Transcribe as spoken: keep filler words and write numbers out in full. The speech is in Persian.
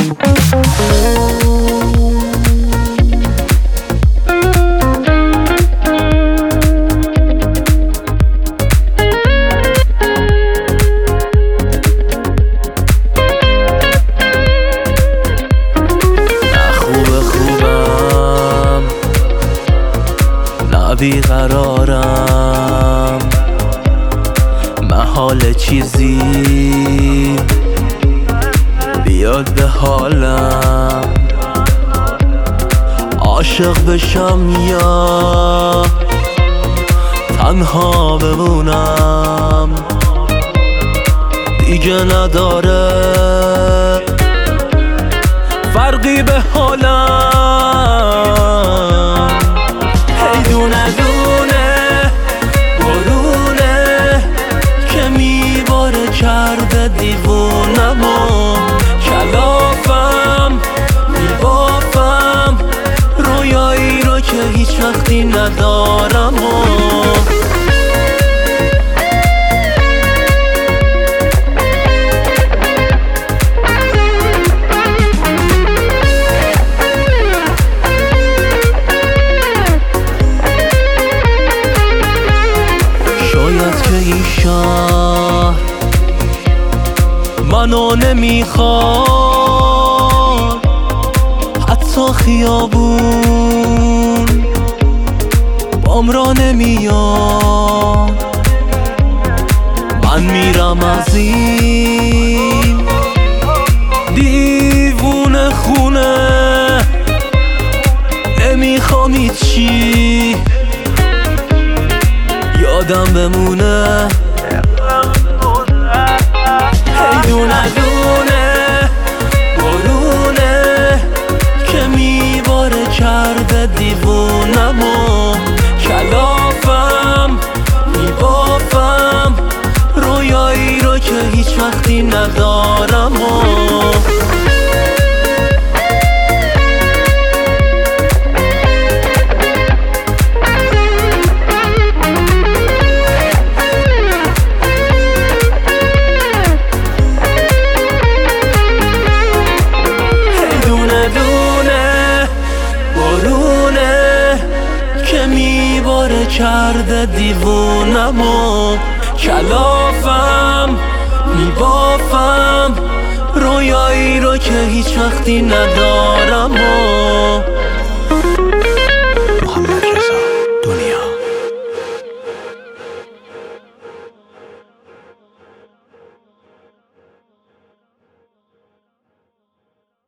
بیقرارم، محال چیزی بیاد به حالم، عاشق بشم یا تنها بمونم، دیگه نداره فرقی به حالم. هی دونه دونه برونه که میباره کرده دیوونم و کلافم، میبافم رویایی رو که هیچ وقتی ندارم و شاید که این شهر منو نمیخواد، حتی خیابون بام را نمیاد. من میرم از این دیوونه خونه، نمیخوام هیچی یادم بمونه. هی دونه دونه برونه که میباره کرده دیوونم و کلافم، میبافم رویایی رو که هیچ وقتی ندارم و کرده دیوونم و کلافم، میبافم رویایی رو که هیچ وقتی ندارم.